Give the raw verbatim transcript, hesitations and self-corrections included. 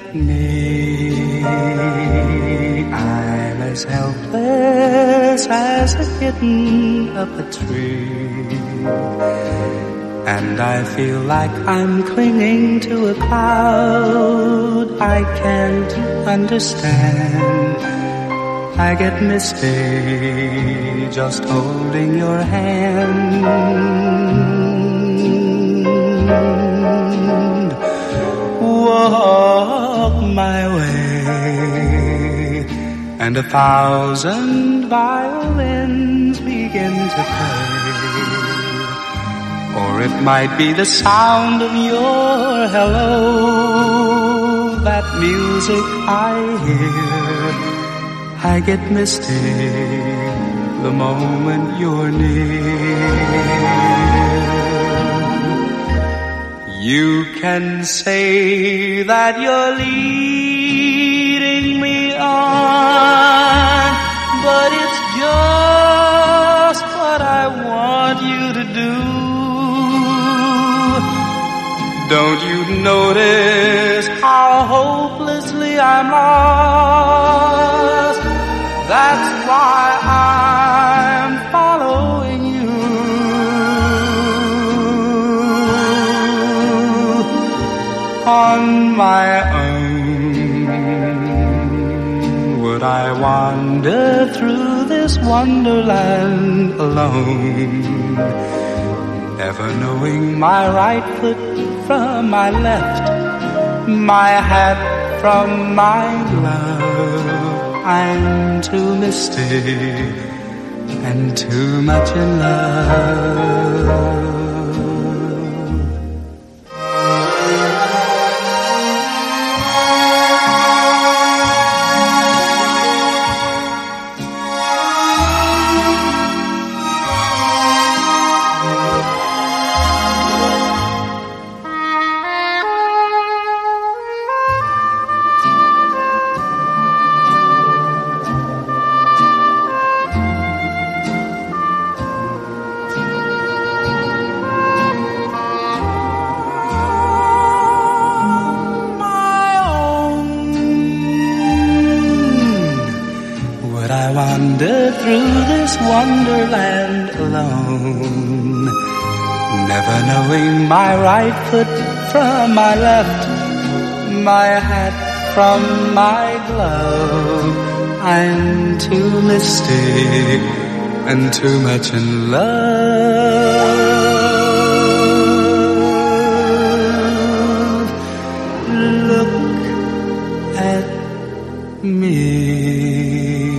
me. I'm as helpless as a kitten up a tree, and I feel like I'm clinging to a cloud I can't understand. I get misty just holding your hand. Walk my way, and a thousand violins begin to play. Or it might be the sound of your hello, that music I hear. I get misty the moment you're near. You can say that you're leading me on, but it's just what I want you to do. Don't you notice how hopelessly I'm lost? That's why I'm following you. On my own, would I wander through this wonderland alone, never knowing my right foot from my left, my hat from my glove. I'm too misty and too much in love. Wander through this wonderland alone, never knowing my right foot from my left, my hat from my glove. I'm too misty and too much in love. Look at me.